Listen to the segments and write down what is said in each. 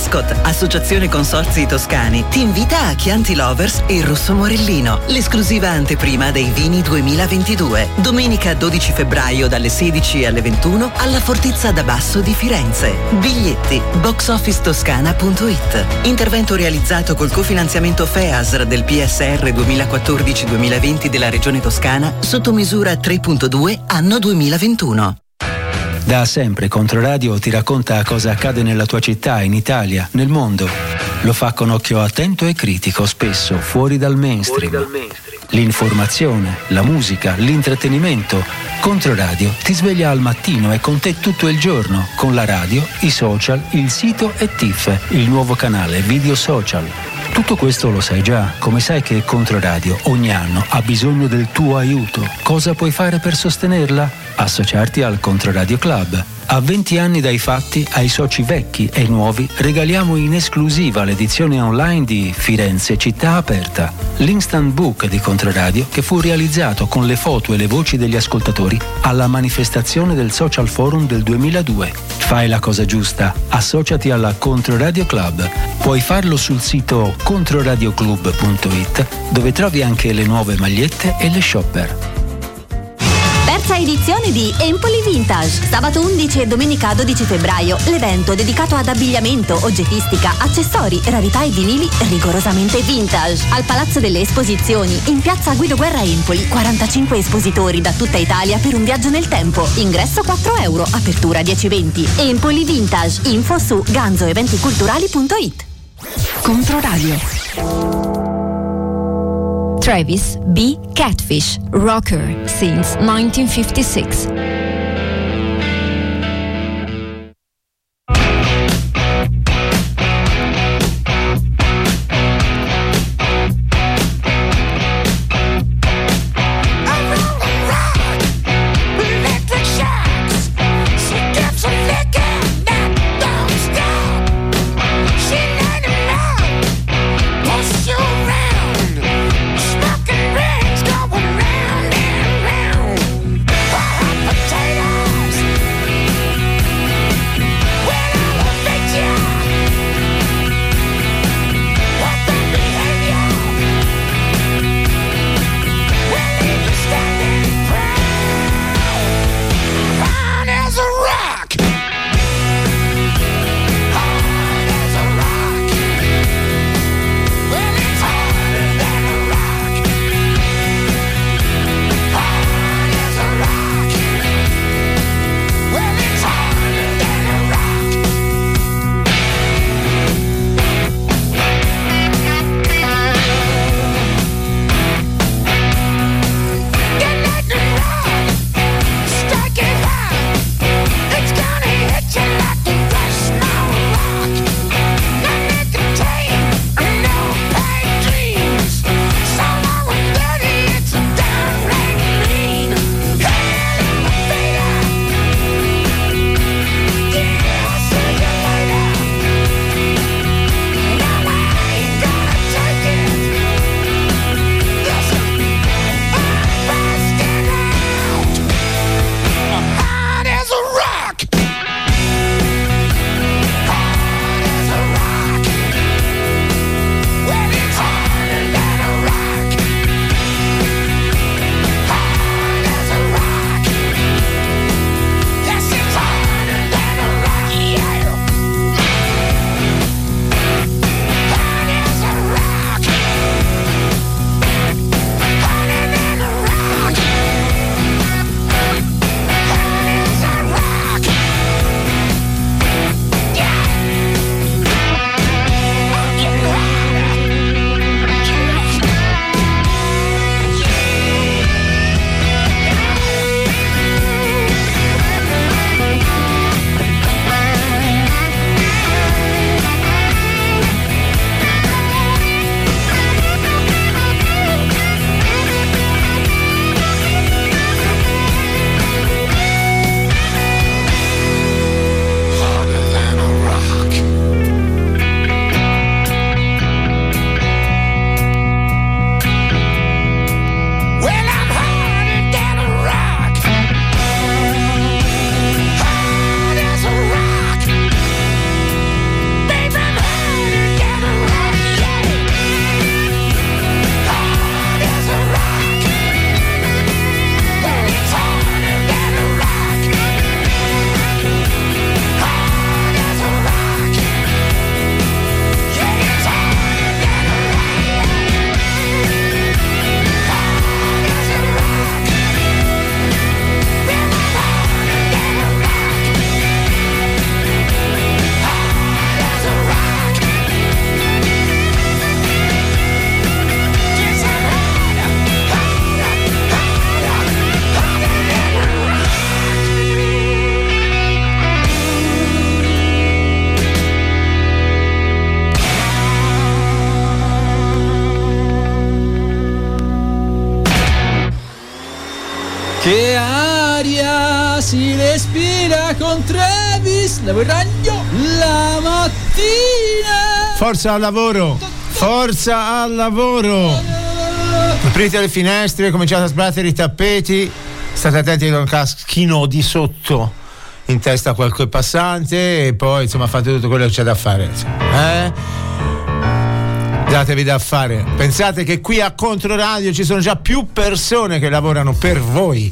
Ascot, Associazione Consorzi Toscani, ti invita a Chianti Lovers e Rosso Morellino, l'esclusiva anteprima dei vini 2022. Domenica 12 febbraio dalle 16 alle 21 alla Fortezza da Basso di Firenze. Biglietti boxofficetoscana.it. Intervento realizzato col cofinanziamento FEASR del PSR 2014-2020 della Regione Toscana sotto misura 3.2 anno 2021. Da sempre Controradio ti racconta cosa accade nella tua città, in Italia, nel mondo. Lo fa con occhio attento e critico, spesso fuori dal mainstream. L'informazione, la musica, l'intrattenimento. Controradio ti sveglia al mattino e con te tutto il giorno, con la radio, i social, il sito e TIFF, il nuovo canale video social. Tutto questo lo sai già, come sai che Controradio ogni anno ha bisogno del tuo aiuto. Cosa puoi fare per sostenerla? Associarti al Controradio Club. A 20 anni dai fatti, ai soci vecchi e nuovi regaliamo in esclusiva l'edizione online di Firenze Città Aperta, l'instant book di Controradio che fu realizzato con le foto e le voci degli ascoltatori alla manifestazione del Social Forum del 2002. Fai la cosa giusta, associati alla Controradio Club. Puoi farlo sul sito controradioclub.it, dove trovi anche le nuove magliette e le shopper. Terza edizione di Empoli Vintage. Sabato 11 e domenica 12 febbraio. L'evento dedicato ad abbigliamento, oggettistica, accessori, rarità e vinili rigorosamente vintage. Al Palazzo delle Esposizioni, in piazza Guido Guerra Empoli. 45 espositori da tutta Italia per un viaggio nel tempo. Ingresso €4. Apertura 10:20. Empoli Vintage. Info su ganzoeventiculturali.it. Controradio. Travis B. Catfish, rocker since 1956. Potato L'aria si respira con Travis, lavorando la mattina. Forza al lavoro, forza al lavoro. Aprite le finestre, cominciate a sbattere i tappeti, state attenti che non caschino di sotto in testa a qualche passante e poi insomma fate tutto quello che c'è da fare, datevi da fare. Pensate che qui a Controradio ci sono già più persone che lavorano per voi.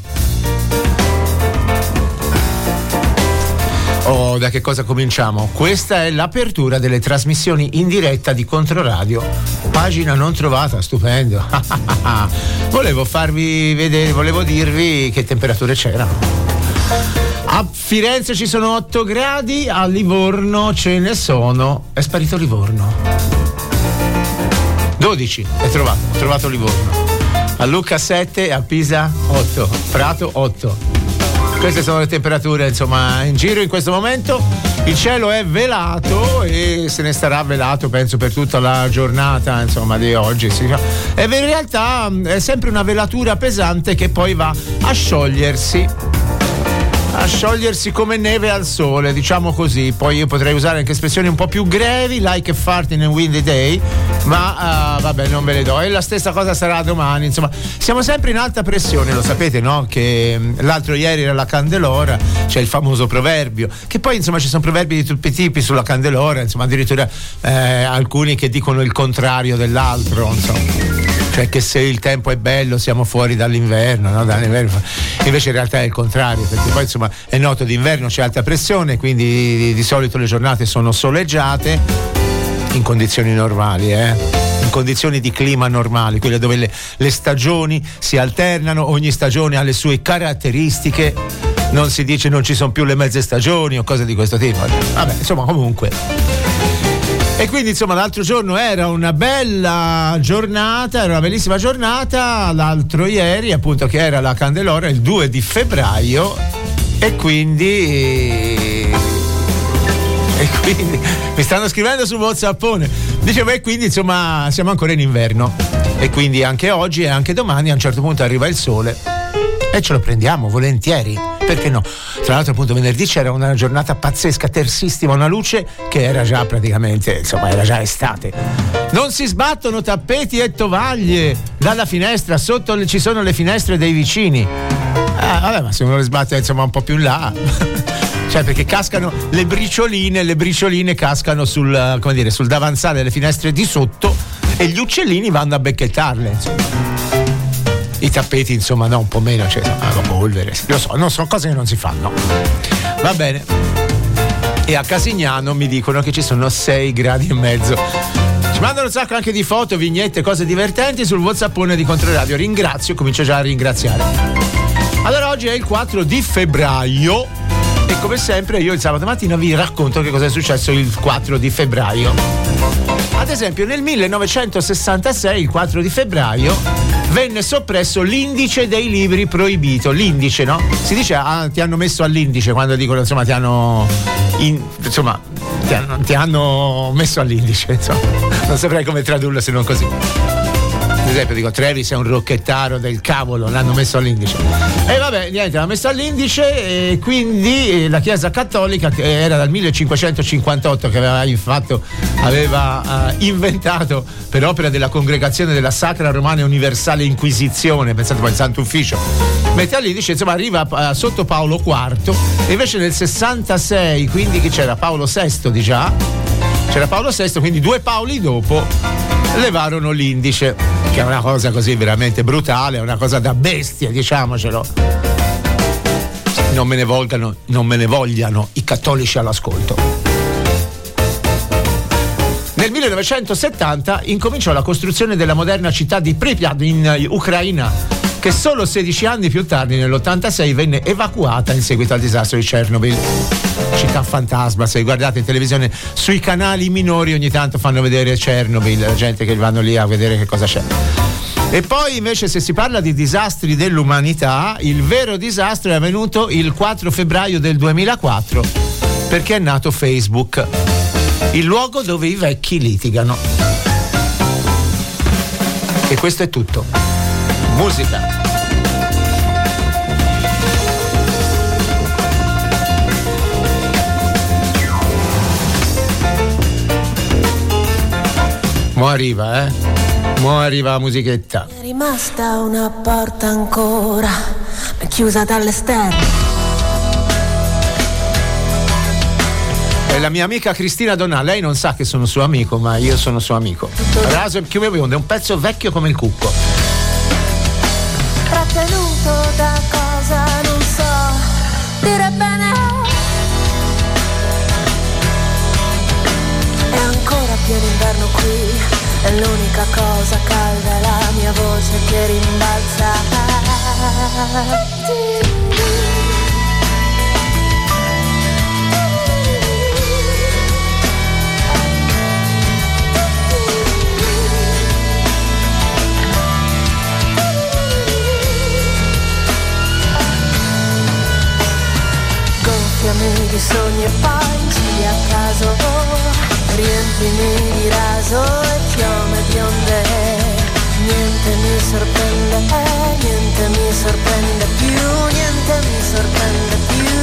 Oh, da che cosa cominciamo? Questa è l'apertura delle trasmissioni in diretta di Controradio. Pagina non trovata, stupendo. Volevo farvi vedere, volevo dirvi che temperature c'erano. A Firenze ci sono 8 gradi, a Livorno ce ne sono. È sparito Livorno. 12, ho trovato Livorno. A Lucca 7, a Pisa 8, Prato 8. Queste sono le temperature insomma in giro in questo momento. Il cielo è velato e se ne starà velato penso per tutta la giornata insomma di oggi, sì. E in realtà è sempre una velatura pesante che poi va a sciogliersi come neve al sole, diciamo così. Poi io potrei usare anche espressioni un po' più grevi, like a fart in a windy day, ma vabbè, non ve le do. E la stessa cosa sarà domani, insomma. Siamo sempre in alta pressione, lo sapete, no? Che l'altro ieri era la Candelora, c'è il famoso proverbio, che poi insomma ci sono proverbi di tutti i tipi sulla Candelora, insomma addirittura alcuni che dicono il contrario dell'altro, insomma. Cioè che se il tempo è bello siamo fuori dall'inverno, no? Dall'inverno. Invece in realtà è il contrario, perché poi insomma è noto d'inverno c'è alta pressione, quindi di solito le giornate sono soleggiate in condizioni normali, in condizioni di clima normali, quelle dove le stagioni si alternano, ogni stagione ha le sue caratteristiche, non si dice non ci sono più le mezze stagioni o cose di questo tipo. Vabbè, insomma, comunque. E quindi insomma l'altro giorno era una bella giornata, era una bellissima giornata, l'altro ieri appunto che era la Candelora, il 2 di febbraio e quindi mi stanno scrivendo su WhatsAppone, dicevo e quindi insomma siamo ancora in inverno e quindi anche oggi e anche domani a un certo punto arriva il sole e ce lo prendiamo volentieri, perché no? Tra l'altro appunto venerdì c'era una giornata pazzesca, tersissima, una luce che era già praticamente, insomma era già estate. Non si sbattono tappeti e tovaglie dalla finestra, sotto ci sono le finestre dei vicini. Vabbè, ma se uno le sbatte insomma un po' più in là cioè perché cascano le bricioline cascano sul, come dire, sul davanzale delle finestre di sotto e gli uccellini vanno a becchettarle, insomma. I tappeti insomma no, un po' meno, cioè la polvere, lo so, non sono cose che non si fanno. Va bene. E a Casignano mi dicono che ci sono 6 gradi e mezzo. Ci mandano un sacco anche di foto, vignette, cose divertenti sul WhatsAppone di Controradio. Ringrazio, comincio già a ringraziare. Allora oggi è il 4 di febbraio e come sempre io il sabato mattina vi racconto che cosa è successo il 4 di febbraio. Ad esempio nel 1966, il 4 di febbraio, venne soppresso l'indice dei libri proibito. L'indice, no? Si dice ti hanno messo all'indice quando dicono insomma ti hanno messo all'indice, insomma. Non saprei come tradurlo se non così. Ad esempio dico Travis è un rocchettaro del cavolo, l'hanno messo all'indice. E vabbè, niente, l'hanno messo all'indice e quindi la Chiesa Cattolica, che era dal 1558 che aveva inventato per opera della Congregazione della Sacra Romana e Universale Inquisizione, pensate poi al Santo Ufficio, mette all'indice, insomma arriva sotto Paolo IV e invece nel 66, quindi che c'era Paolo VI di già, c'era Paolo VI, quindi 2 Paoli dopo levarono l'indice, che è una cosa così veramente brutale, è una cosa da bestia, diciamocelo. Non me ne vogliano i cattolici all'ascolto. Nel 1970 incominciò la costruzione della moderna città di Pripyat in Ucraina, che solo 16 anni più tardi, nell'86, venne evacuata in seguito al disastro di Chernobyl. Città fantasma, se guardate in televisione sui canali minori ogni tanto fanno vedere Chernobyl, la gente che vanno lì a vedere che cosa c'è. E poi invece se si parla di disastri dell'umanità, il vero disastro è avvenuto il 4 febbraio del 2004, perché è nato Facebook, il luogo dove i vecchi litigano. E questo è tutto. Musica. Mo' arriva la musichetta. È rimasta una porta ancora, ma chiusa dall'esterno. È la mia amica Cristina Donà, lei non sa che sono suo amico, ma io sono suo amico. Raso e piume bionde, è un pezzo vecchio come il cucco. Trattenuto da cosa non so dire bene. È ancora pieno inverno qui, è l'unica cosa calda, è la mia voce che rimbalza. Gonfiami di sogni e poi giri a caso, riempimi di raso e chiome bionde. Niente mi sorprende più, niente mi sorprende più.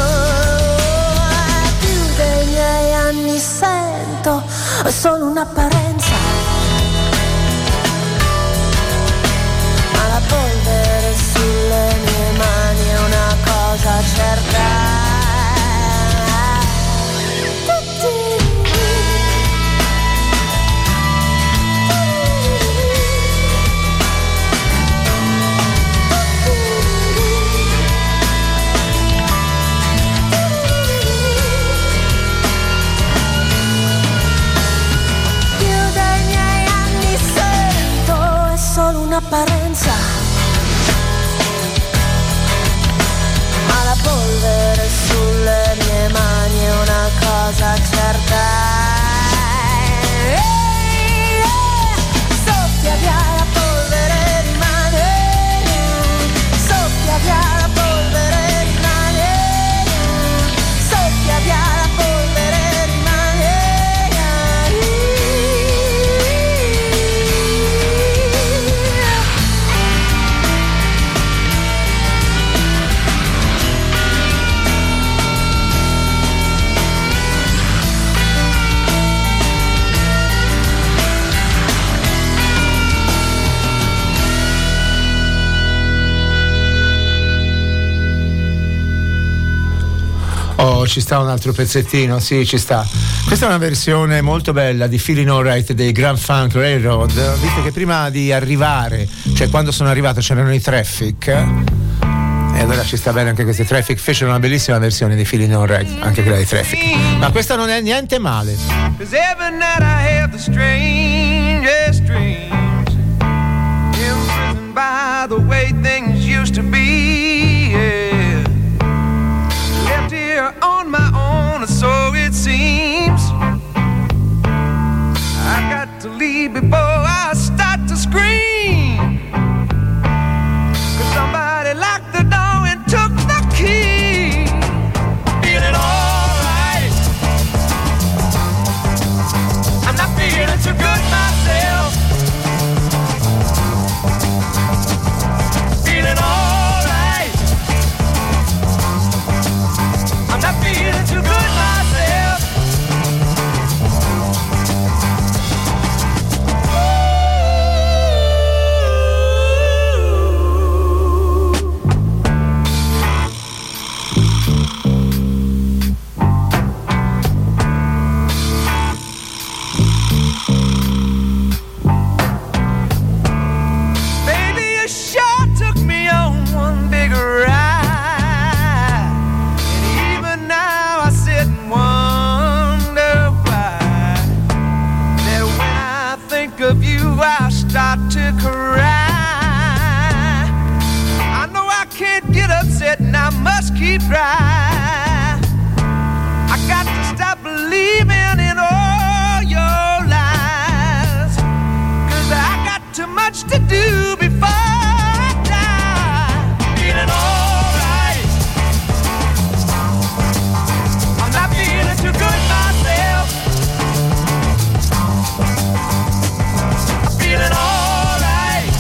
Più dei miei anni sento, è solo un'apparenza, ma la polvere sulle mie mani è una cosa certa. Un'apparenza, ma la polvere sulle mie mani è una cosa certa. Soffia via la polvere, rimane. Soffia via la polvere, rimane. Soffia via la polvere, rimane. Oh, ci sta un altro pezzettino, sì, ci sta. Questa è una versione molto bella di Feeling Alright dei Grand Funk Railroad. Visto che prima di arrivare, cioè quando sono arrivato c'erano i Traffic, e allora ci sta bene anche queste Traffic. Fecero una bellissima versione di Feeling Alright, anche quella dei Traffic. Ma questa non è niente male. 'Cause every night I have the strangest dreams, imprisoned by the way things used to be, yeah. Left here on my own, so it seems. I got to leave before I start to scream, 'cause somebody locked the door and took the key. Feeling alright, I'm not feeling too good myself. Feeling alright, I'm not feeling too good myself. Baby, you sure took me on one big ride, and even now I sit and wonder why, that when I think of you I start to cry. I know I can't get upset and I must keep dry. I got to stop believing in all your lies, 'cause I got too much to do before I die. Feeling alright, I'm not feeling too good myself. I'm feeling alright,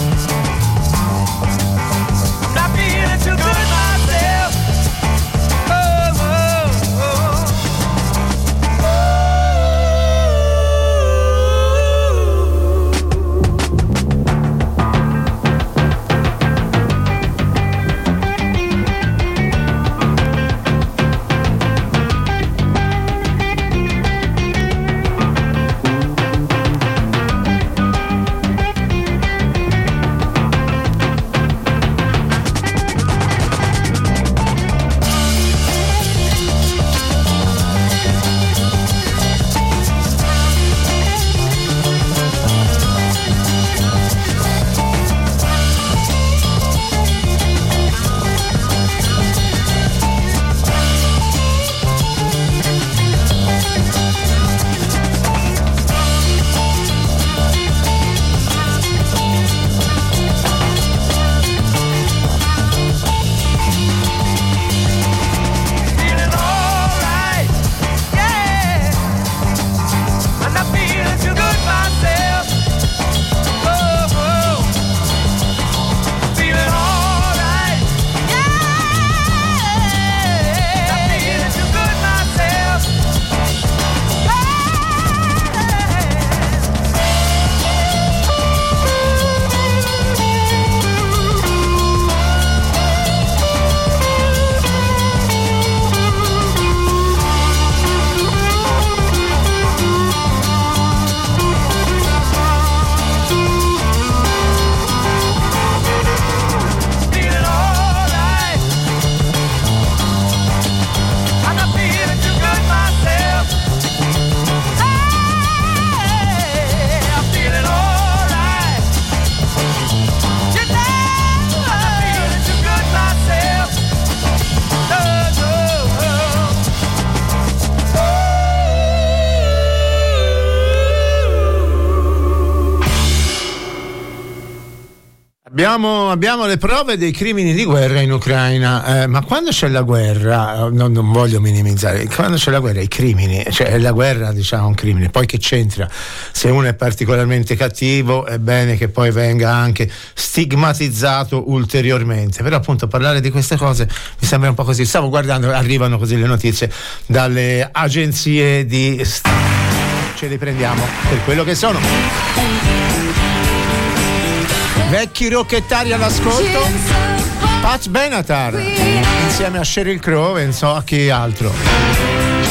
I'm not feeling too good myself. Oh, oh, oh. Abbiamo le prove dei crimini di guerra in Ucraina, ma quando c'è la guerra, non voglio minimizzare, quando c'è la guerra i crimini, cioè la guerra diciamo un crimine, poi che c'entra? Se uno è particolarmente cattivo è bene che poi venga anche stigmatizzato ulteriormente, però appunto parlare di queste cose mi sembra un po' così. Stavo guardando, arrivano così le notizie dalle agenzie di ce li prendiamo per quello che sono. Vecchi rocchettari all'ascolto, Pat Benatar insieme a Sheryl Crow e non so a chi altro.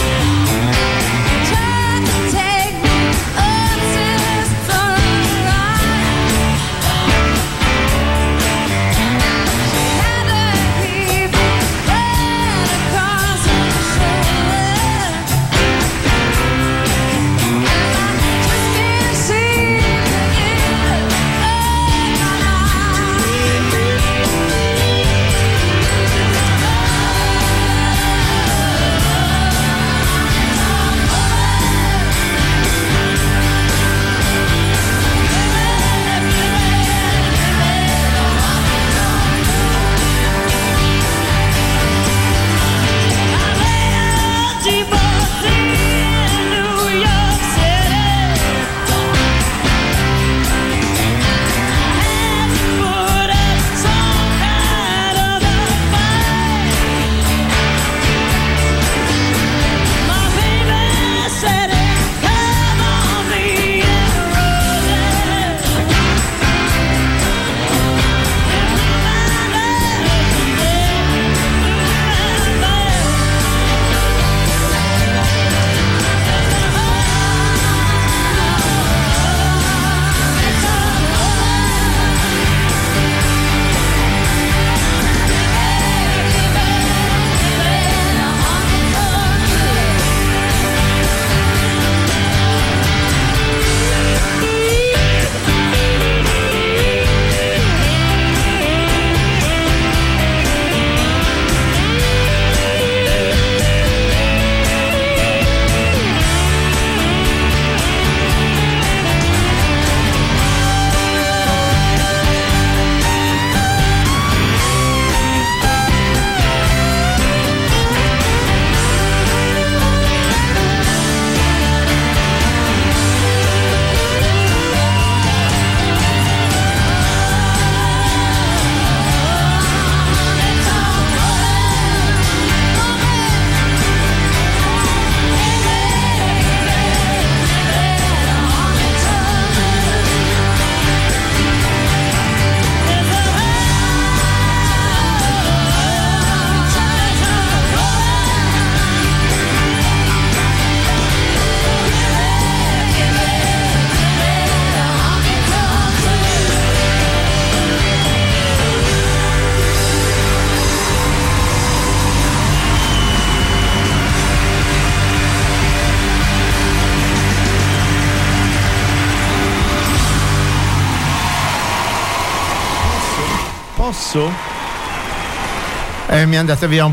Mi è andata via un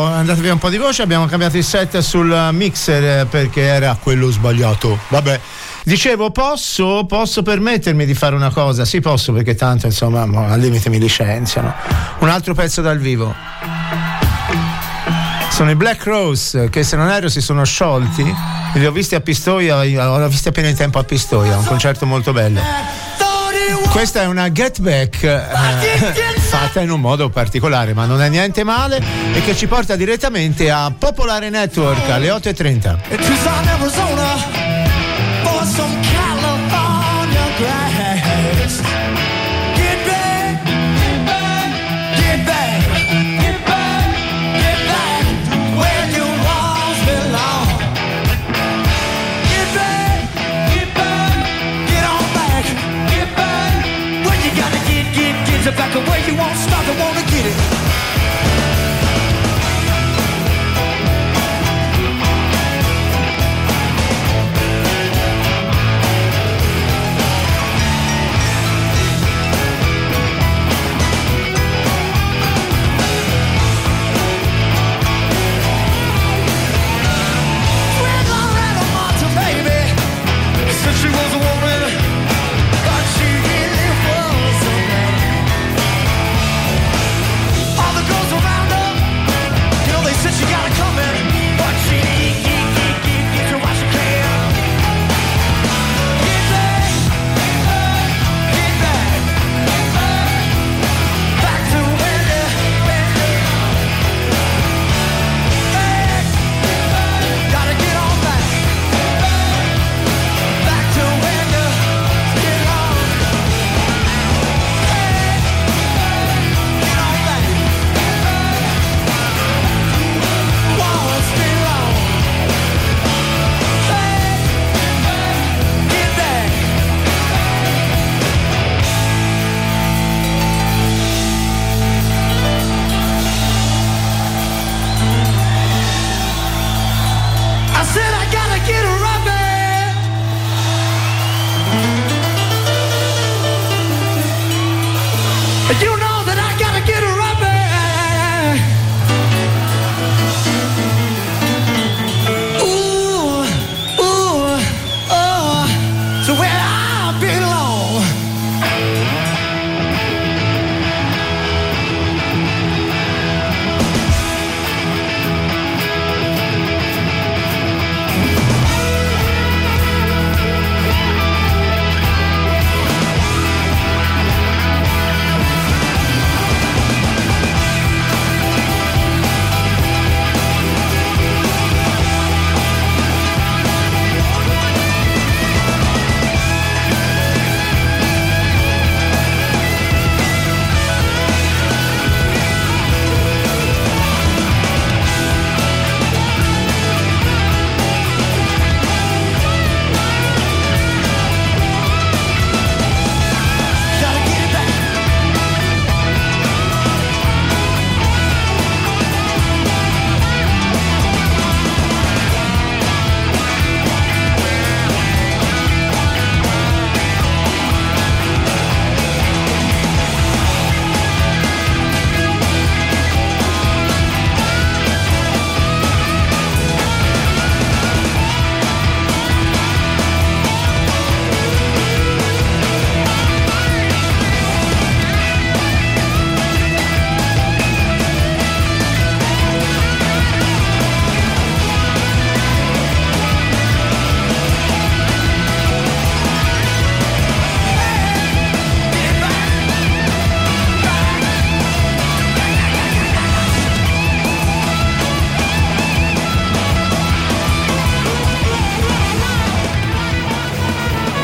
po' di voce. Abbiamo cambiato il set sul mixer perché era quello sbagliato. Vabbè, dicevo, posso permettermi di fare una cosa? Sì, posso, perché tanto insomma al limite mi licenziano. Un altro pezzo dal vivo. Sono i Black Rose, che se non erro si sono sciolti. Li ho visti a Pistoia, l'ho visti appena in tempo a Pistoia, un concerto molto bello. Questa è una Get Back fatta in un modo particolare, ma non è niente male, e che ci porta direttamente a Popolare Network alle 8:30. Back away, you won't stop, I wanna get it.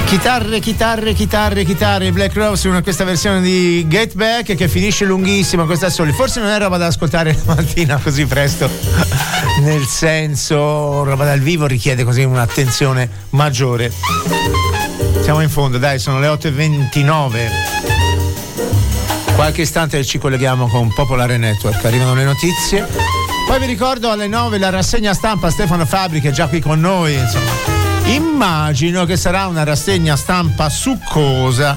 Chitarre, Black Rose, questa versione di Get Back che finisce lunghissima, questa soli. Forse non è roba da ascoltare la mattina così presto, nel senso, roba dal vivo richiede così un'attenzione maggiore. Siamo in fondo, dai, sono le 8:29. Qualche istante ci colleghiamo con Popolare Network, arrivano le notizie. Poi vi ricordo alle 9 la rassegna stampa, Stefano Fabri che è già qui con noi, insomma. Immagino che sarà una rassegna stampa su cosa?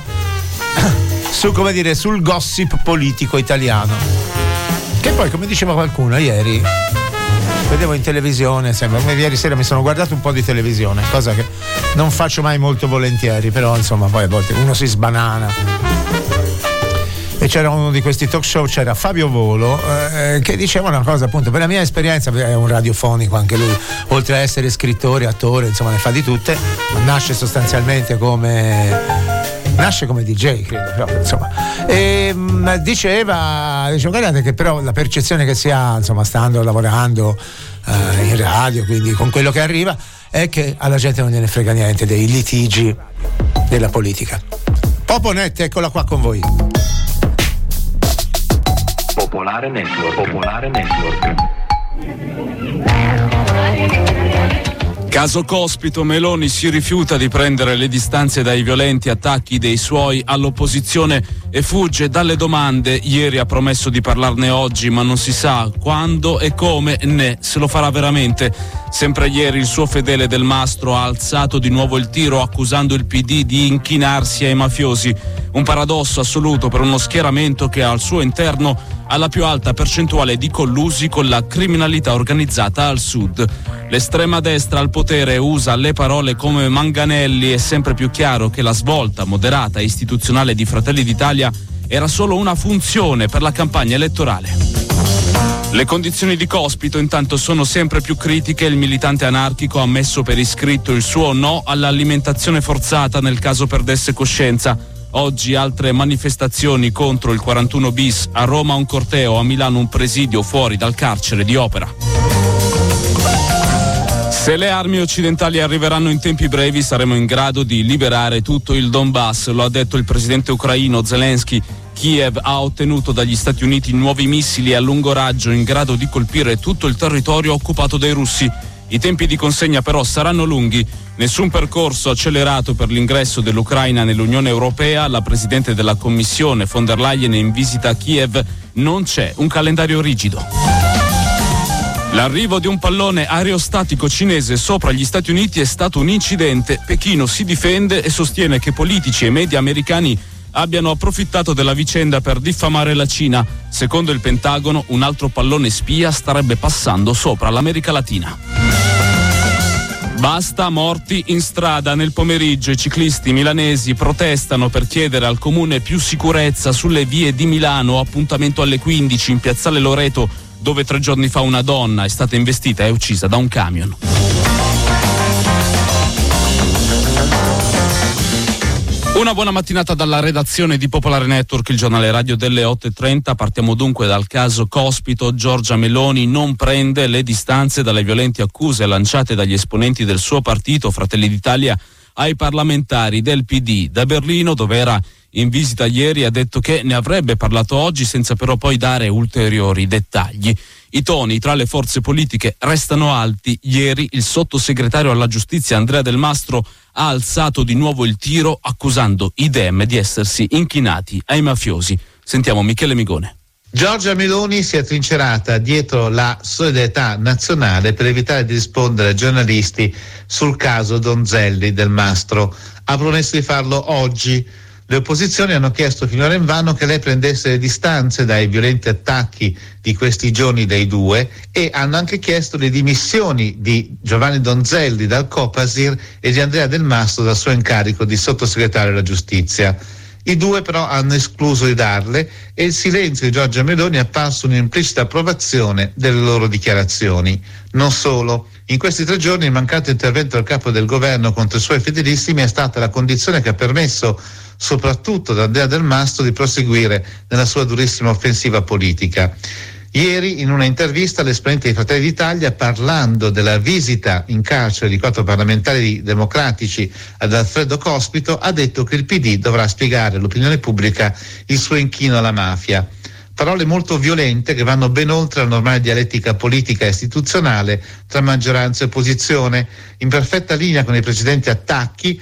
Sul gossip politico italiano. Che poi, come diceva qualcuno ieri, vedevo in televisione, ieri sera mi sono guardato un po' di televisione, cosa che non faccio mai molto volentieri, però insomma poi a volte uno si sbanana. E c'era uno di questi talk show, c'era Fabio Volo, che diceva una cosa, appunto, per la mia esperienza, è un radiofonico anche lui, oltre a essere scrittore, attore, insomma ne fa di tutte, ma nasce sostanzialmente come DJ, credo, però, insomma. E diceva guardate che però la percezione che si ha, insomma, stando lavorando in radio, quindi con quello che arriva, è che alla gente non gliene frega niente dei litigi della politica. Poponet, eccola qua con voi. Popolare Network. Caso Cospito, Meloni si rifiuta di prendere le distanze dai violenti attacchi dei suoi all'opposizione e fugge dalle domande. Ieri ha promesso di parlarne oggi, ma non si sa quando e come né se lo farà veramente. Sempre ieri il suo fedele Del Mastro ha alzato di nuovo il tiro accusando il PD di inchinarsi ai mafiosi. Un paradosso assoluto per uno schieramento che al suo interno ha la più alta percentuale di collusi con la criminalità organizzata al sud. L'estrema destra al potere usa le parole come manganelli. È sempre più chiaro che la svolta moderata e istituzionale di Fratelli d'Italia era solo una funzione per la campagna elettorale. Le condizioni di Cospito intanto sono sempre più critiche. Il militante anarchico ha messo per iscritto il suo no all'alimentazione forzata nel caso perdesse coscienza. Oggi altre manifestazioni contro il 41 bis, a Roma un corteo, a Milano un presidio fuori dal carcere di Opera. Se le armi occidentali arriveranno in tempi brevi saremo in grado di liberare tutto il Donbass, lo ha detto il presidente ucraino Zelensky. Kiev ha ottenuto dagli Stati Uniti nuovi missili a lungo raggio in grado di colpire tutto il territorio occupato dai russi. I tempi di consegna però saranno lunghi. Nessun percorso accelerato per l'ingresso dell'Ucraina nell'Unione Europea. La presidente della Commissione von der Leyen è in visita a Kiev. Non c'è un calendario rigido. L'arrivo di un pallone aerostatico cinese sopra gli Stati Uniti è stato un incidente. Pechino si difende e sostiene che politici e media americani abbiano approfittato della vicenda per diffamare la Cina. Secondo il Pentagono, un altro pallone spia starebbe passando sopra l'America Latina. Basta morti in strada. Nel pomeriggio i ciclisti milanesi protestano per chiedere al comune più sicurezza sulle vie di Milano. Appuntamento alle 15 in piazzale Loreto, dove 3 giorni fa una donna è stata investita e uccisa da un camion. Una buona mattinata dalla redazione di Popolare Network, il giornale radio delle 8:30. Partiamo dunque dal caso Cospito. Giorgia Meloni non prende le distanze dalle violenti accuse lanciate dagli esponenti del suo partito, Fratelli d'Italia, ai parlamentari del PD. Da Berlino, dove era in visita ieri, ha detto che ne avrebbe parlato oggi senza però poi dare ulteriori dettagli. I toni tra le forze politiche restano alti. Ieri il sottosegretario alla giustizia Andrea Del Mastro ha alzato di nuovo il tiro accusando i Dem di essersi inchinati ai mafiosi. Sentiamo Michele Migone. Giorgia Meloni si è trincerata dietro la solidarietà nazionale per evitare di rispondere ai giornalisti sul caso Donzelli Del Mastro. Ha promesso di farlo oggi. Le opposizioni hanno chiesto finora invano che lei prendesse le distanze dai violenti attacchi di questi giorni dei due e hanno anche chiesto le dimissioni di Giovanni Donzelli dal Copasir e di Andrea Del Mastro dal suo incarico di sottosegretario alla giustizia. I due però hanno escluso di darle e il silenzio di Giorgia Meloni è apparso un'implicita approvazione delle loro dichiarazioni. Non solo. In questi 3 giorni il mancato intervento del capo del governo contro i suoi fedelissimi è stata la condizione che ha permesso soprattutto ad Andrea Del Mastro di proseguire nella sua durissima offensiva politica. Ieri in una intervista l'esponente di Fratelli d'Italia, parlando della visita in carcere di 4 parlamentari democratici ad Alfredo Cospito, ha detto che il PD dovrà spiegare all'opinione pubblica il suo inchino alla mafia. Parole molto violente che vanno ben oltre la normale dialettica politica e istituzionale tra maggioranza e opposizione, in perfetta linea con i precedenti attacchi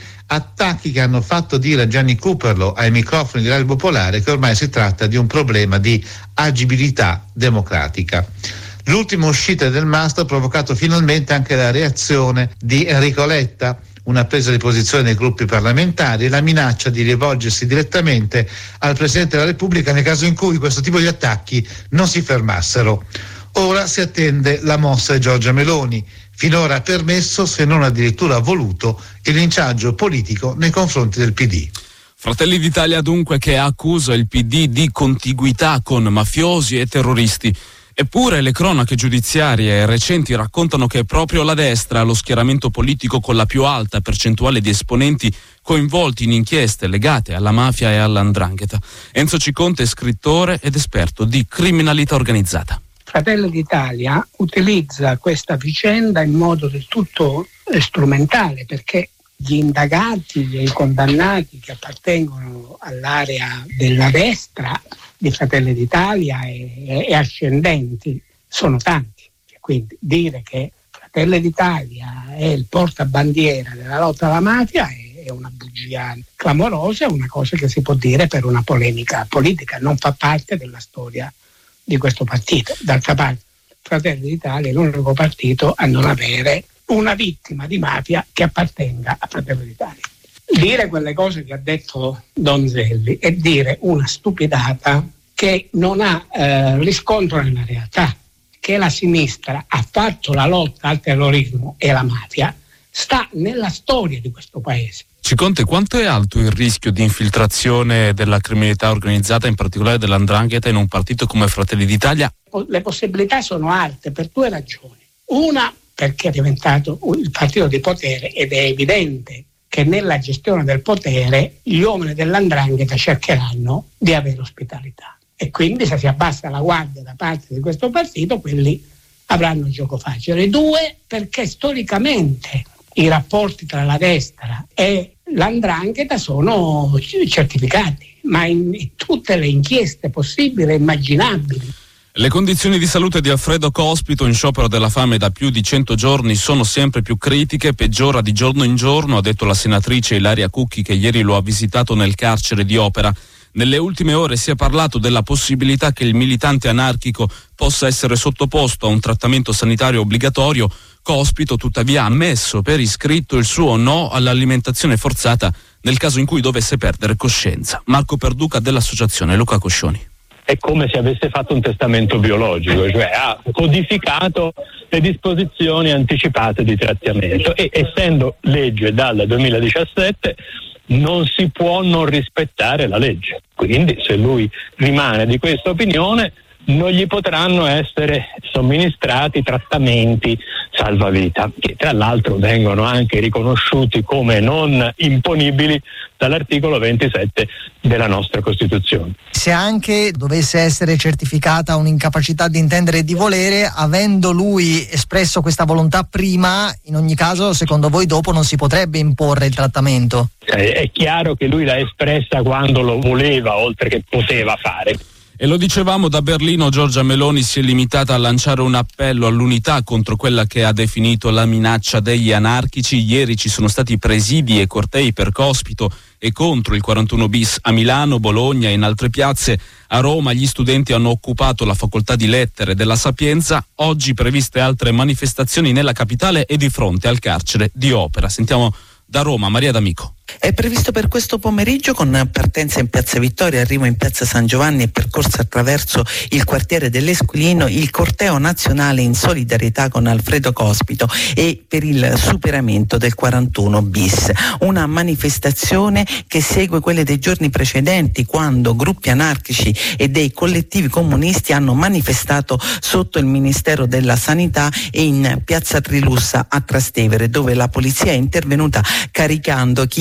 che hanno fatto dire a Gianni Cooperlo ai microfoni di Radio Popolare che ormai si tratta di un problema di agibilità democratica. L'ultima uscita del Mastro ha provocato finalmente anche la reazione di Enrico Letta, una presa di posizione dei gruppi parlamentari e la minaccia di rivolgersi direttamente al Presidente della Repubblica nel caso in cui questo tipo di attacchi non si fermassero. Ora si attende la mossa di Giorgia Meloni, finora ha permesso, se non addirittura voluto, il linciaggio politico nei confronti del PD. Fratelli d'Italia dunque che accusa il PD di contiguità con mafiosi e terroristi. Eppure le cronache giudiziarie recenti raccontano che è proprio la destra, lo schieramento politico con la più alta percentuale di esponenti coinvolti in inchieste legate alla mafia e all''ndrangheta. Enzo Ciconte è scrittore ed esperto di criminalità organizzata. Fratelli d'Italia utilizza questa vicenda in modo del tutto strumentale, perché gli indagati e i condannati che appartengono all'area della destra di Fratelli d'Italia e ascendenti sono tanti. Quindi dire che Fratelli d'Italia è il portabandiera della lotta alla mafia è una bugia clamorosa, è una cosa che si può dire per una polemica politica, non fa parte della storia di questo partito. D'altra parte Fratelli d'Italia è l'unico partito a non avere una vittima di mafia che appartenga a Fratelli d'Italia. Dire quelle cose che ha detto Donzelli è dire una stupidata che non ha riscontro nella realtà, che la sinistra ha fatto la lotta al terrorismo e alla mafia, sta nella storia di questo paese. Ciconte, quanto è alto il rischio di infiltrazione della criminalità organizzata, in particolare dell''ndrangheta, in un partito come Fratelli d'Italia? Le possibilità sono alte per 2 ragioni. Una, perché è diventato il partito di potere ed è evidente che nella gestione del potere gli uomini dell''ndrangheta cercheranno di avere ospitalità. E quindi se si abbassa la guardia da parte di questo partito, quelli avranno gioco facile. 2, perché storicamente i rapporti tra la destra e l''ndrangheta sono certificati, ma in tutte le inchieste possibili e immaginabili. Le condizioni di salute di Alfredo Cospito, in sciopero della fame da più di 100 giorni, sono sempre più critiche, peggiora di giorno in giorno, ha detto la senatrice Ilaria Cucchi, che ieri lo ha visitato nel carcere di Opera. Nelle ultime ore si è parlato della possibilità che il militante anarchico possa essere sottoposto a un trattamento sanitario obbligatorio. Cospito tuttavia ha ammesso per iscritto il suo no all'alimentazione forzata nel caso in cui dovesse perdere coscienza. Marco Perduca dell'associazione Luca Coscioni. È come se avesse fatto un testamento biologico, cioè ha codificato le disposizioni anticipate di trattamento e essendo legge dal 2017 non si può non rispettare la legge. Quindi se lui rimane di questa opinione non gli potranno essere somministrati trattamenti salvavita, che tra l'altro vengono anche riconosciuti come non imponibili dall'articolo 27 della nostra Costituzione. Se anche dovesse essere certificata un'incapacità di intendere e di volere, avendo lui espresso questa volontà prima, in ogni caso secondo voi dopo non si potrebbe imporre il trattamento? È chiaro che lui l'ha espressa quando lo voleva, oltre che poteva fare. E lo dicevamo, da Berlino Giorgia Meloni si è limitata a lanciare un appello all'unità contro quella che ha definito la minaccia degli anarchici. Ieri ci sono stati presidi e cortei per Cospito e contro il 41 bis a Milano, Bologna e in altre piazze. A Roma gli studenti hanno occupato la facoltà di lettere della Sapienza. Oggi previste altre manifestazioni nella capitale e di fronte al carcere di Opera. Sentiamo da Roma Maria D'Amico. È previsto per questo pomeriggio, con partenza in Piazza Vittoria, arrivo in Piazza San Giovanni e percorso attraverso il quartiere dell'Esquilino, il corteo nazionale in solidarietà con Alfredo Cospito e per il superamento del 41 bis. Una manifestazione che segue quelle dei giorni precedenti, quando gruppi anarchici e dei collettivi comunisti hanno manifestato sotto il Ministero della Sanità e in Piazza Trilussa a Trastevere, dove la polizia è intervenuta caricando chi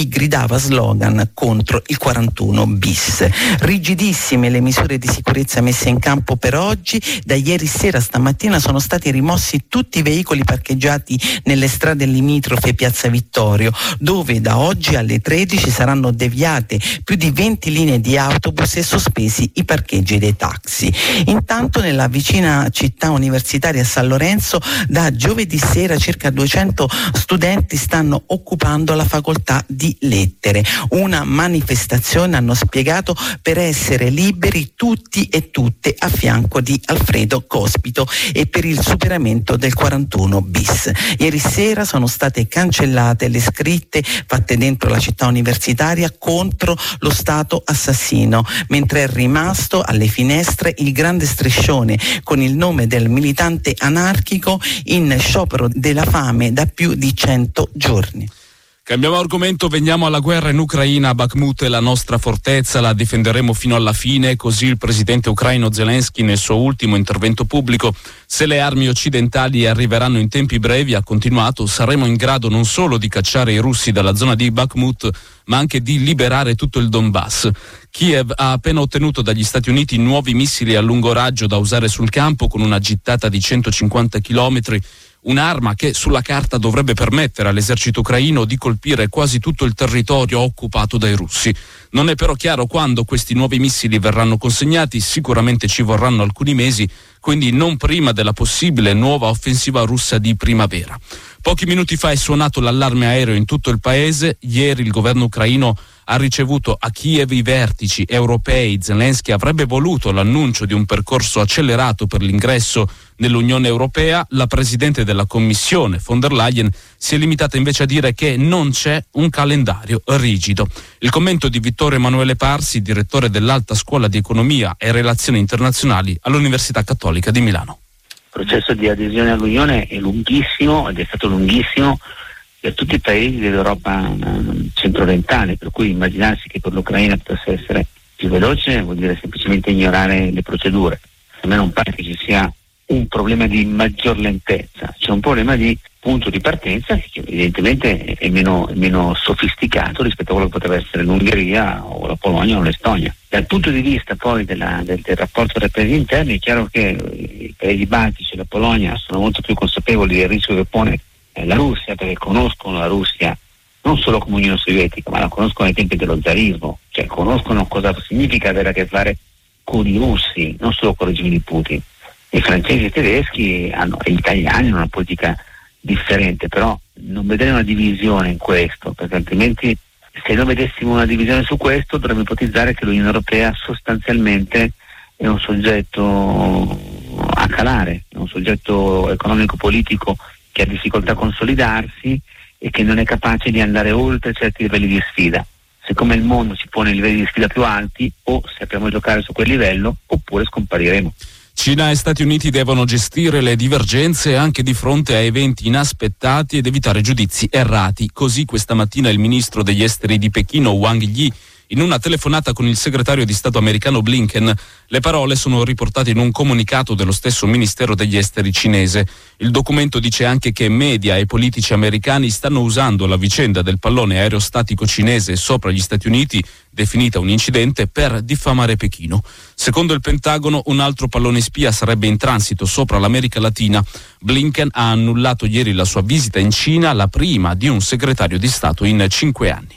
gridava slogan contro il 41 bis. Rigidissime le misure di sicurezza messe in campo per oggi. Da ieri sera a stamattina sono stati rimossi tutti i veicoli parcheggiati nelle strade limitrofe Piazza Vittorio, dove da oggi alle 13 saranno deviate più di 20 linee di autobus e sospesi i parcheggi dei taxi. Intanto nella vicina città universitaria San Lorenzo da giovedì sera circa 200 studenti stanno occupando la facoltà di lettere. Una manifestazione, hanno spiegato, per essere liberi tutti e tutte a fianco di Alfredo Cospito e per il superamento del 41 bis. Ieri sera sono state cancellate le scritte fatte dentro la città universitaria contro lo Stato assassino, mentre è rimasto alle finestre il grande striscione con il nome del militante anarchico in sciopero della fame da più di 100 giorni. Cambiamo argomento, veniamo alla guerra in Ucraina. Bakhmut è la nostra fortezza, la difenderemo fino alla fine, così il presidente ucraino Zelensky nel suo ultimo intervento pubblico. Se le armi occidentali arriveranno in tempi brevi, ha continuato, saremo in grado non solo di cacciare i russi dalla zona di Bakhmut, ma anche di liberare tutto il Donbass. Kiev ha appena ottenuto dagli Stati Uniti nuovi missili a lungo raggio da usare sul campo con una gittata di 150 chilometri. Un'arma che sulla carta dovrebbe permettere all'esercito ucraino di colpire quasi tutto il territorio occupato dai russi. Non è però chiaro quando questi nuovi missili verranno consegnati, sicuramente ci vorranno alcuni mesi, quindi non prima della possibile nuova offensiva russa di primavera. Pochi minuti fa è suonato l'allarme aereo in tutto il paese. Ieri il governo ucraino ha ricevuto a Kiev i vertici europei. Zelensky avrebbe voluto l'annuncio di un percorso accelerato per l'ingresso nell'Unione Europea. La presidente della Commissione, von der Leyen, si è limitata invece a dire che non c'è un calendario rigido. Il commento di Vittorio Emanuele Parsi, direttore dell'Alta Scuola di Economia e Relazioni Internazionali all'Università Cattolica di Milano. Il processo di adesione all'Unione è lunghissimo ed è stato lunghissimo per tutti i paesi dell'Europa centro-orientale, per cui immaginarsi che per l'Ucraina potesse essere più veloce vuol dire semplicemente ignorare le procedure. A me non pare che ci sia un problema di maggior lentezza, c'è un problema di punto di partenza che evidentemente è meno sofisticato rispetto a quello che poteva essere l'Ungheria o la Polonia o l'Estonia. Dal punto di vista poi del rapporto tra i paesi interni è chiaro che i paesi baltici e la Polonia sono molto più consapevoli del rischio che pone la Russia, perché conoscono la Russia non solo come Unione Sovietica, ma la conoscono ai tempi dello zarismo, cioè conoscono cosa significa avere a che fare con i russi, non solo con il regime di Putin. I francesi e i tedeschi e gli italiani hanno una politica differente, però non vedere una divisione in questo, perché altrimenti se noi vedessimo una divisione su questo dovremmo ipotizzare che l'Unione Europea sostanzialmente è un soggetto a calare, è un soggetto economico-politico che ha difficoltà a consolidarsi e che non è capace di andare oltre certi livelli di sfida. Siccome il mondo si pone livelli di sfida più alti, o sappiamo giocare su quel livello oppure scompariremo. Cina e Stati Uniti devono gestire le divergenze anche di fronte a eventi inaspettati ed evitare giudizi errati. Così questa mattina il ministro degli esteri di Pechino, Wang Yi, in una telefonata con il segretario di Stato americano Blinken. Le parole sono riportate in un comunicato dello stesso Ministero degli Esteri cinese. Il documento dice anche che media e politici americani stanno usando la vicenda del pallone aerostatico cinese sopra gli Stati Uniti, definita un incidente, per diffamare Pechino. Secondo il Pentagono, un altro pallone spia sarebbe in transito sopra l'America Latina. Blinken ha annullato ieri la sua visita in Cina, la prima di un segretario di Stato in 5 anni.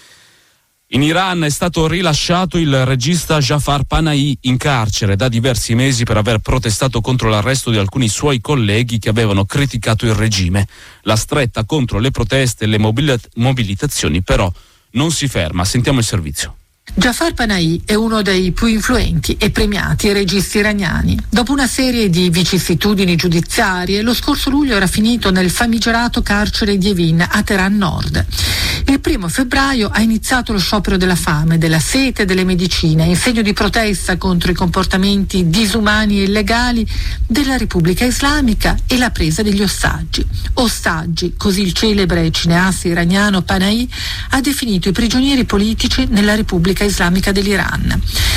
In Iran è stato rilasciato il regista Jafar Panahi, in carcere da diversi mesi per aver protestato contro l'arresto di alcuni suoi colleghi che avevano criticato il regime. La stretta contro le proteste e le mobilitazioni però non si ferma. Sentiamo il servizio. Jafar Panahi è uno dei più influenti e premiati registi iraniani. Dopo una serie di vicissitudini giudiziarie, lo scorso luglio era finito nel famigerato carcere di Evin a Teheran Nord. Il 1 febbraio ha iniziato lo sciopero della fame, della sete e delle medicine, in segno di protesta contro i comportamenti disumani e illegali della Repubblica Islamica e la presa degli ostaggi. Ostaggi, così il celebre cineasta iraniano Panahi ha definito i prigionieri politici nella Repubblica Islamica dell'Iran.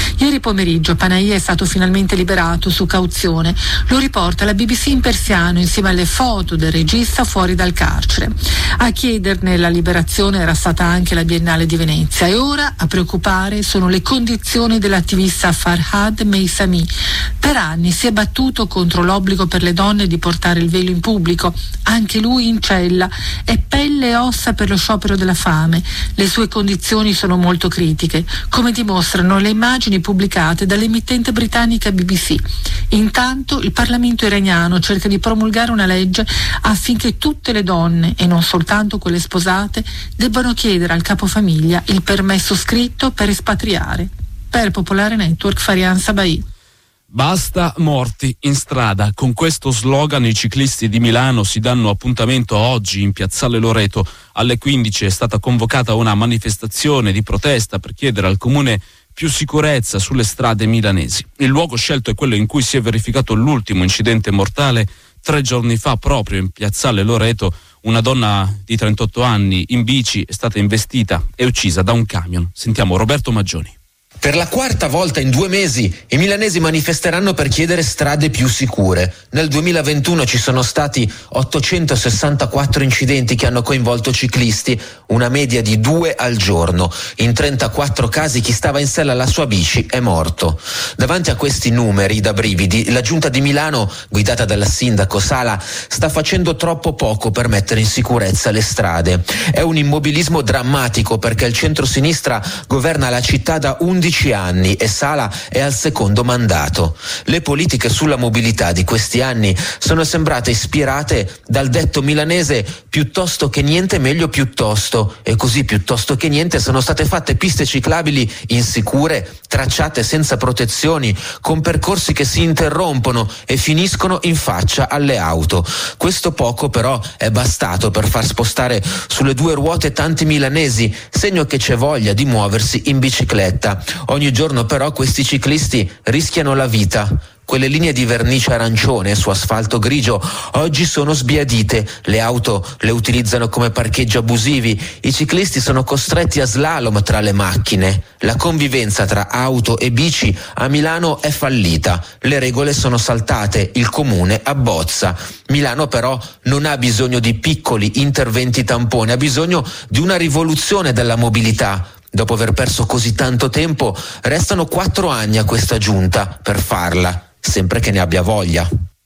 Ieri pomeriggio Panahi è stato finalmente liberato su cauzione. Lo riporta la BBC in persiano insieme alle foto del regista fuori dal carcere. A chiederne la liberazione era stata anche la Biennale di Venezia e ora a preoccupare sono le condizioni dell'attivista Farhad Meissami. Per anni si è battuto contro l'obbligo per le donne di portare il velo in pubblico, anche lui in cella, è pelle e ossa per lo sciopero della fame. Le sue condizioni sono molto critiche, come dimostrano le immagini pubblicate dall'emittente britannica BBC. Intanto il Parlamento iraniano cerca di promulgare una legge affinché tutte le donne, e non soltanto quelle sposate, debbano chiedere al capofamiglia il permesso scritto per espatriare. Per Popolare Network, Farian Sabai. Basta morti in strada. Con questo slogan i ciclisti di Milano si danno appuntamento oggi in Piazzale Loreto. Alle 15 è stata convocata una manifestazione di protesta per chiedere al comune più sicurezza sulle strade milanesi. Il luogo scelto è quello in cui si è verificato l'ultimo incidente mortale 3 giorni fa, proprio in Piazzale Loreto. Una donna di 38 anni in bici è stata investita e uccisa da un camion. Sentiamo Roberto Maggioni. Per la 4ª volta in 2 mesi i milanesi manifesteranno per chiedere strade più sicure. Nel 2021 ci sono stati 864 incidenti che hanno coinvolto ciclisti, una media di 2 al giorno. In 34 casi chi stava in sella alla sua bici è morto. Davanti a questi numeri da brividi, la giunta di Milano, guidata dal sindaco Sala, sta facendo troppo poco per mettere in sicurezza le strade. È un immobilismo drammatico perché il centrosinistra governa la città da 11 anni e Sala è al 2° mandato. Le politiche sulla mobilità di questi anni sono sembrate ispirate dal detto milanese piuttosto che niente meglio piuttosto, e così piuttosto che niente sono state fatte piste ciclabili insicure, tracciate senza protezioni, con percorsi che si interrompono e finiscono in faccia alle auto. Questo poco però è bastato per far spostare sulle 2 ruote tanti milanesi, segno che c'è voglia di muoversi in bicicletta. Ogni giorno però questi ciclisti rischiano la vita. Quelle linee di vernice arancione su asfalto grigio oggi sono sbiadite, le auto le utilizzano come parcheggi abusivi, i ciclisti sono costretti a slalom tra le macchine. La convivenza tra auto e bici a Milano è fallita, le regole sono saltate, il comune abbozza. Milano però non ha bisogno di piccoli interventi tampone, ha bisogno di una rivoluzione della mobilità. Dopo aver perso così tanto tempo, restano 4 anni a questa giunta per farla, sempre che ne abbia voglia.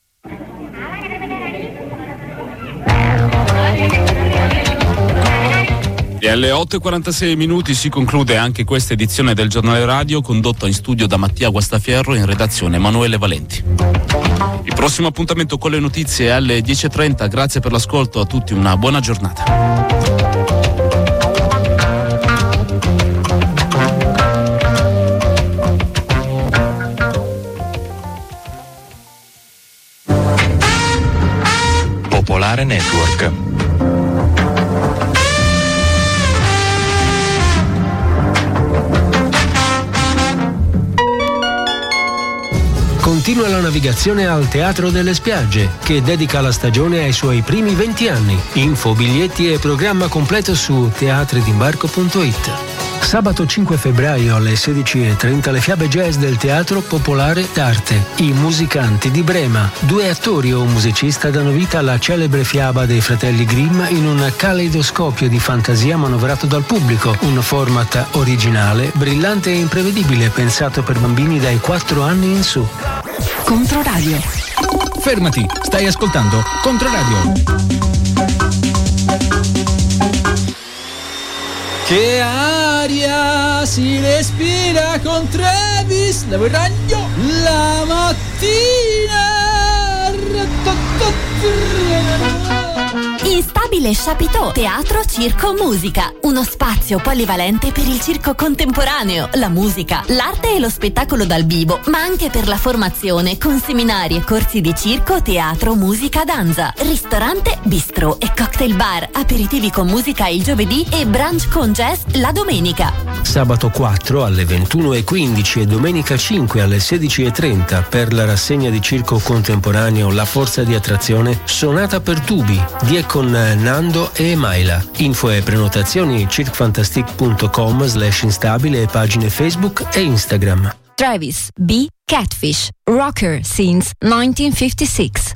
E alle 8:46 si conclude anche questa edizione del Giornale Radio, condotta in studio da Mattia Guastafierro, in redazione Emanuele Valenti. Il prossimo appuntamento con le notizie è alle 10:30. Grazie per l'ascolto a tutti, una buona giornata. Popolare Network. Continua la navigazione al Teatro delle Spiagge, che dedica la stagione ai suoi primi 20 anni. Info, biglietti e programma completo su teatridimbarco.it. Sabato 5 febbraio alle 16:30 le fiabe jazz del Teatro Popolare d'Arte. I musicanti di Brema. 2 attori o un musicista danno vita alla celebre fiaba dei fratelli Grimm in un caleidoscopio di fantasia manovrato dal pubblico. Un format originale, brillante e imprevedibile, pensato per bambini dai 4 anni in su. Controradio. Fermati, stai ascoltando Controradio. Che aria si respira con Travis, la ragno la mattina. Instabile Chapiteau, teatro, circo, musica. Uno spazio polivalente per il circo contemporaneo, la musica, l'arte e lo spettacolo dal vivo, ma anche per la formazione con seminari e corsi di circo, teatro, musica, danza. Ristorante, bistrò e cocktail bar, aperitivi con musica il giovedì e brunch con jazz la domenica. Sabato 4 alle 21:15 e domenica 5 alle 16:30 per la rassegna di circo contemporaneo La Forza di Attrazione, Sonata per tubi di e con Nando e Maila. Info e prenotazioni circfantastic.com/instabile e pagine Facebook e Instagram. Travis B. Catfish, rocker since 1956.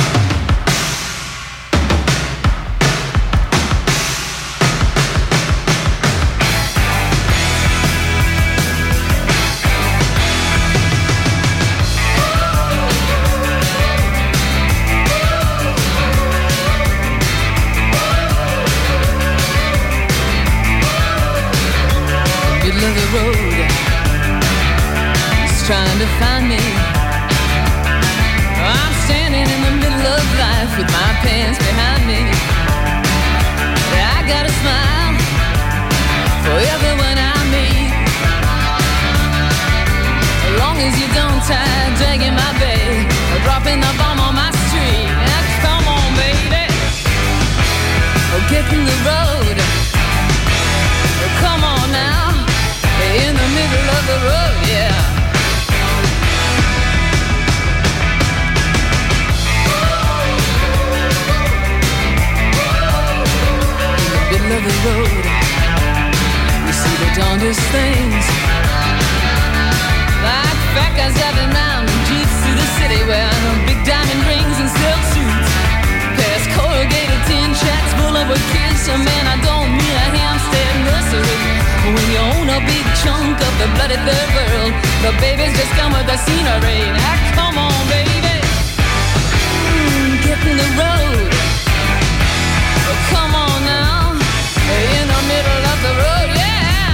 Middle of the road, he's trying to find me. I'm standing in the middle of life with my pants behind me. I got a smile for everyone I meet, as long as you don't tie a drag in my bed or dropping the bomb on my street. Now come on, baby, get in the road. Come on now, in the middle of the road, yeah. In the middle of the road, you see the darndest things, like fat guys driving around in jeeps through the city wearing big diamond rings and silk suits, past corrugated tin shacks full of kids. So man, I don't mean a Hampstead nursery. When you own a big chunk of the bloody third world, the babies just come with the scenery. Now come on, baby, get in the road. Come on now, in the middle of the road, yeah.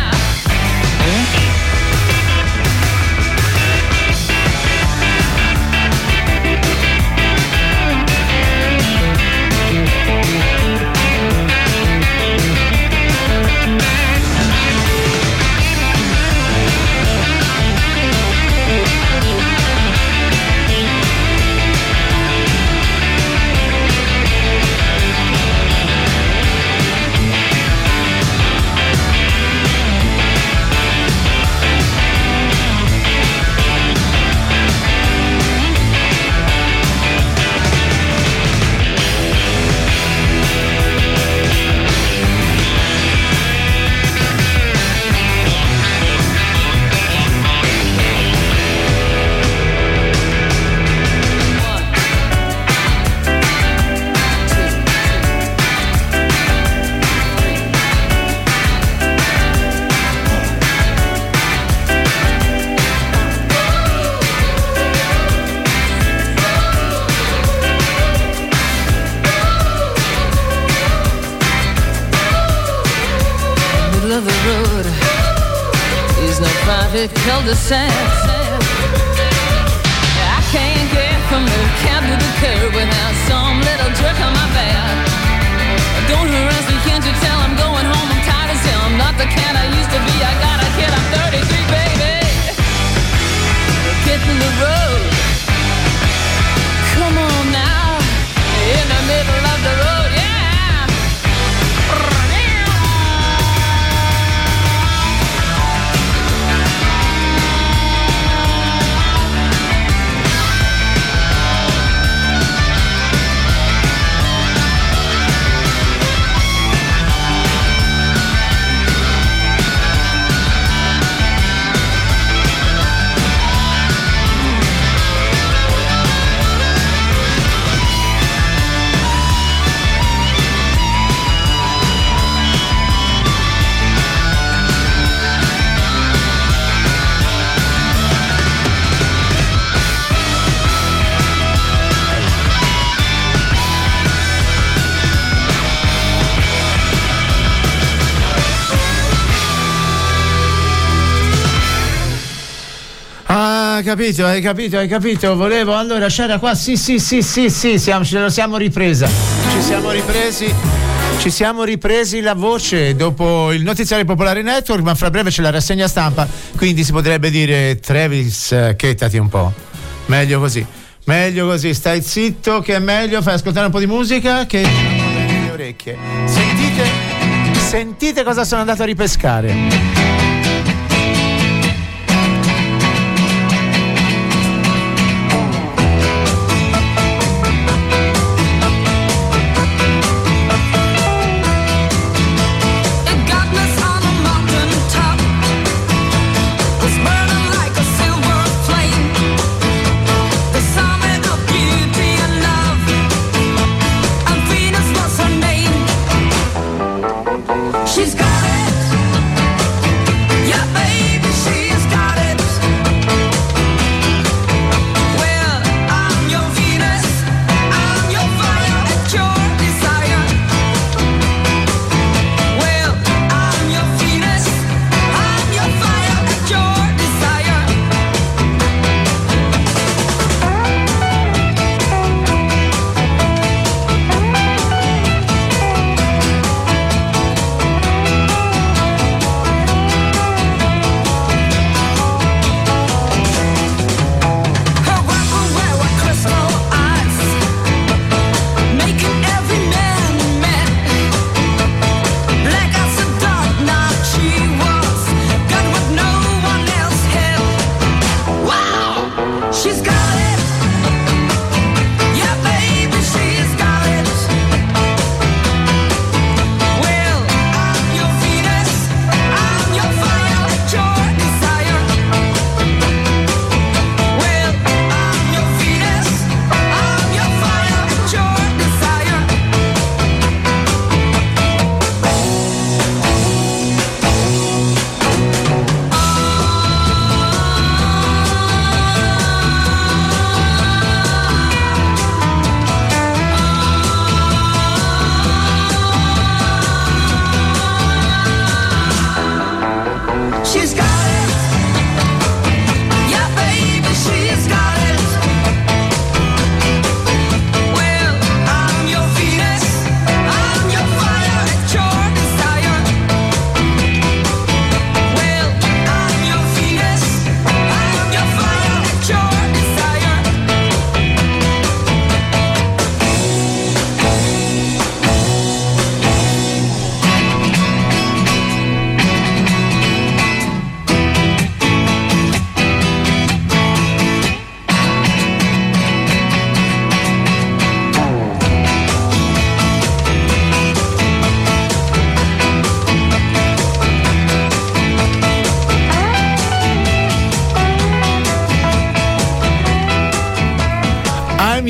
Cul-de-sac. I can't get from the cab to the curb without some little jerk on my back. Don't harass me, can't you tell I'm going home? I'm tired as hell, I'm not the cat I used to be. I got a kid, I'm 33, baby. Get in the road. Come on now, in the middle of the road, yeah. Hai capito. Volevo, allora c'era qua, sì, ce lo siamo ripresa. Ci siamo ripresi la voce dopo il notiziario Popolare Network, ma fra breve c'è la rassegna stampa, quindi si potrebbe dire Travis, chetati un po'. Meglio così, stai zitto che è meglio, fai ascoltare un po' di musica che le orecchie. Sentite cosa sono andato a ripescare. Silver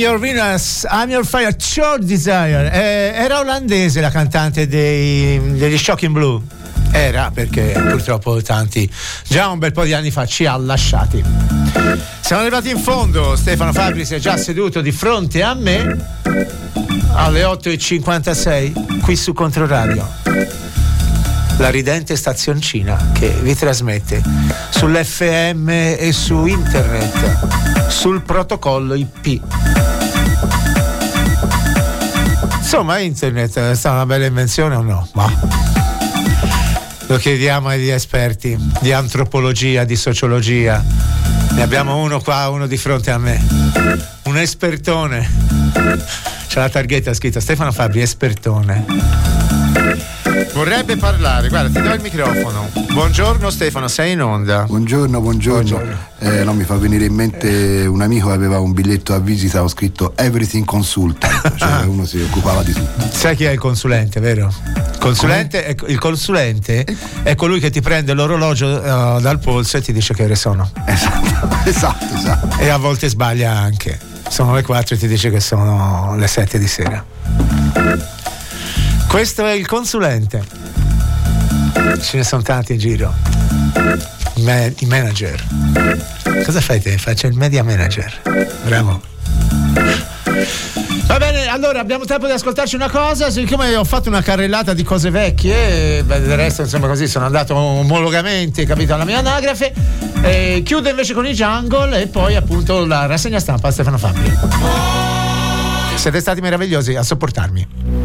Your Venus, I'm Your Fire, Short Desire. Era olandese la cantante degli Shocking Blue. Era, perché purtroppo tanti già un bel po' di anni fa ci ha lasciati. Siamo arrivati in fondo. Stefano Fabbri si è già seduto di fronte a me alle 8:56 qui su Controradio, la ridente stazioncina che vi trasmette sull'FM e su internet, sul protocollo IP. Insomma, internet è stata una bella invenzione o no? Ma lo chiediamo agli esperti di antropologia, di sociologia. Ne abbiamo uno qua, uno di fronte a me, un espertone. C'è la targhetta scritta Stefano Fabbri, espertone. Vorrebbe parlare, guarda, ti do il microfono. Buongiorno Stefano, sei in onda. Buongiorno. No, mi fa venire in mente un amico che aveva un biglietto a visita, ho scritto Everything Consultant, cioè uno si occupava di tutto. Sai chi è il consulente, vero? Il consulente è colui che ti prende l'orologio dal polso e ti dice che ore sono. Esatto. E a volte sbaglia anche. Sono le 4 e ti dice che sono le 7 di sera. Questo è il consulente. Ce ne sono tanti in giro. I manager. Cosa fai te? Faccio il media manager. Bravo. Va bene, allora abbiamo tempo di ascoltarci una cosa. Siccome ho fatto una carrellata di cose vecchie, del resto insomma così sono andato omologamente, capito, alla mia anagrafe. Chiudo invece con i Jungle e poi appunto la rassegna stampa a Stefano Fabbri. Siete stati meravigliosi a sopportarmi.